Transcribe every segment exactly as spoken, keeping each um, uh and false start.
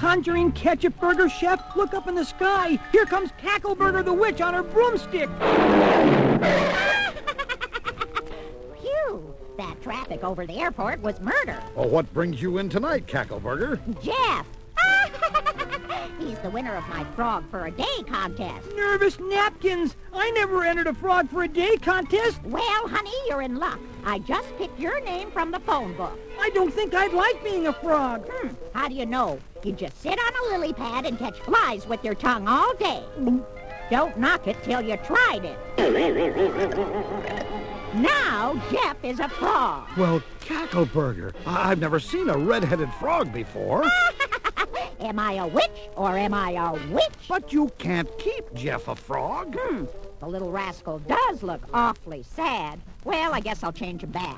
conjuring ketchup burger, Chef? Look up in the sky. Here comes Cackleburger the witch on her broomstick. Phew! That traffic over the airport was murder. Well, what brings you in tonight, Cackleburger? Jeff! He's the winner of my Frog for a Day contest. Nervous napkins. I never entered a Frog for a Day contest. Well, honey, you're in luck. I just picked your name from the phone book. I don't think I'd like being a frog. Hmm, how do you know? You just sit on a lily pad and catch flies with your tongue all day. Don't knock it till you tried it. Now, Jeff is a frog. Well, Cackleburger, I- I've never seen a red-headed frog before. Am I a witch or am I a witch? But you can't keep Jeff a frog. Hmm, the little rascal does look awfully sad. Well, I guess I'll change him back.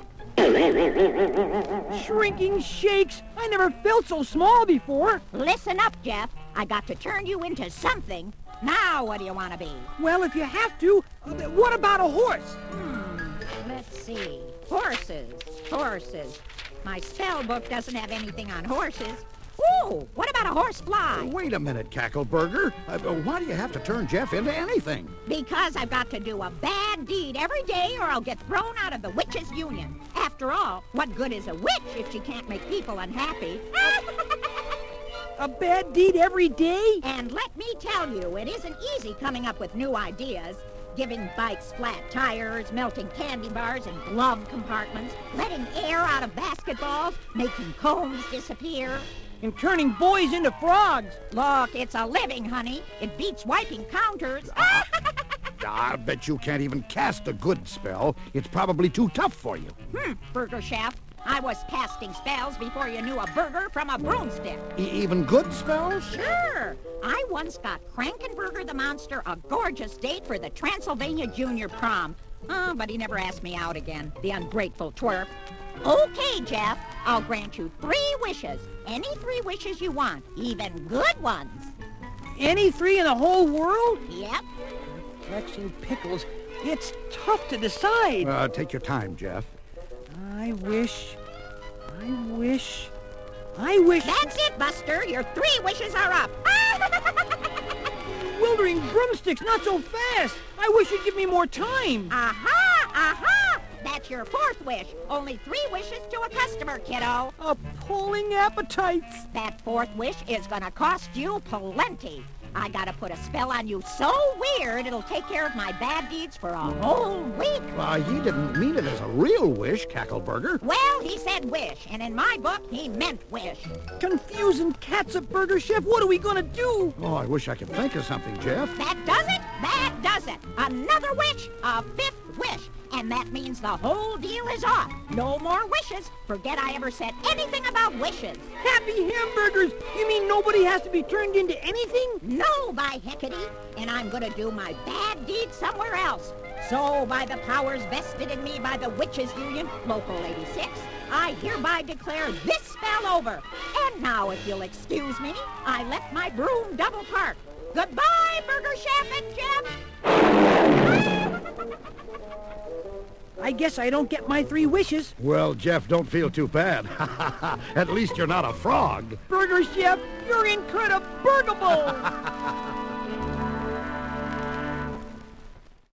Shrinking shakes. I never felt so small before. Listen up, Jeff. I got to turn you into something. Now, what do you want to be? Well, if you have to, uh, what about a horse? Hmm, let's see. Horses, horses. My spell book doesn't have anything on horses. Ooh, what about a horsefly? Wait a minute, Cackleburger. Uh, why do you have to turn Jeff into anything? Because I've got to do a bad deed every day or I'll get thrown out of the Witches' Union. After all, what good is a witch if she can't make people unhappy? A bad deed every day? And let me tell you, it isn't easy coming up with new ideas. Giving bikes flat tires, melting candy bars in glove compartments, letting air out of basketballs, making combs disappear. And turning boys into frogs. Look, it's a living, honey. It beats wiping counters. I bet you can't even cast a good spell. It's probably too tough for you. Hmm, Burger Chef. I was casting spells before you knew a burger from a broomstick. E- even good spells? Sure. I once got Frankenburger the Monster a gorgeous date for the Transylvania Junior Prom. Oh, but he never asked me out again, the ungrateful twerp. Okay, Jeff, I'll grant you three wishes. Any three wishes you want, even good ones. Any three in the whole world? Yep. Flexing pickles. It's tough to decide. Uh, take your time, Jeff. I wish... I wish... I wish... That's it, Buster. Your three wishes are up. Wildering broomsticks, not so fast. I wish you'd give me more time. Aha! Aha! That's your fourth wish. Only three wishes to a customer, kiddo. Appalling appetites. That fourth wish is gonna cost you plenty. I gotta put a spell on you so weird it'll take care of my bad deeds for a whole week. Well, he didn't mean it as a real wish, Cackleburger. Well, he said wish, and in my book, he meant wish. Confusing catsup, Burger Chef. What are we gonna do? Oh, I wish I could think of something, Jeff. That does it? That does it. Another wish, a fifth wish. And that means the whole deal is off. No more wishes. Forget I ever said anything about wishes. Happy hamburgers. You mean nobody has to be turned into anything? No, by Hecate. And I'm gonna do my bad deed somewhere else. So, by the powers vested in me by the Witches' Union, Local eighty-six, I hereby declare this spell over. And now, if you'll excuse me, I left my broom double parked. Goodbye, Burger Chef and Jeff. I guess I don't get my three wishes. Well, Jeff, don't feel too bad. At least you're not a frog. Burger Chef, you're incredible.